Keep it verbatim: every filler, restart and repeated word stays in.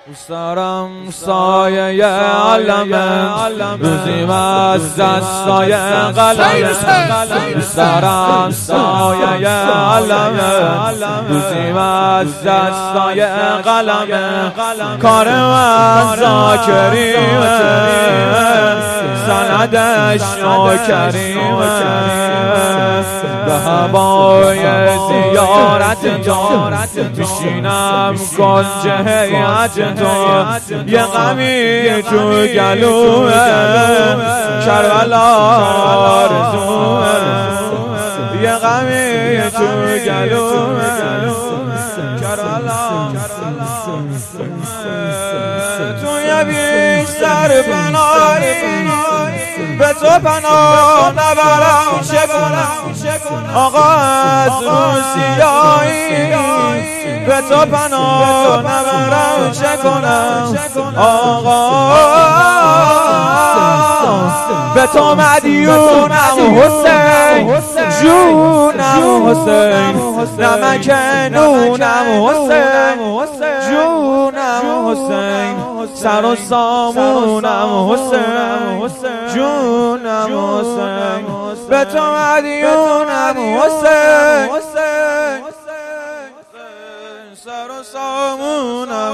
دوست دارم سایه علمه روزیم از دستای قلمه. دوست دارم سایه علمه روزیم از دستای قلمه. کار من ذاکریمه سندش نوکریمه. به هوای زیارت تو میشینم گنج هیئت تو. یه غمی تو گلومه کربلا آرزومه. یه غمی تو گلومه کربلا. تو یه بیشتر پناهی به تو پناه نبرم چه کنم آقا از روسیایی. به تو پناه نبرم چه کنم آقا. به تو مدیونم حسین جونم حسین. نمک نونم حسین جونم حسین. سر و سامونم حسین جونم حسین. به تو مدیونم حسین سر و سامونم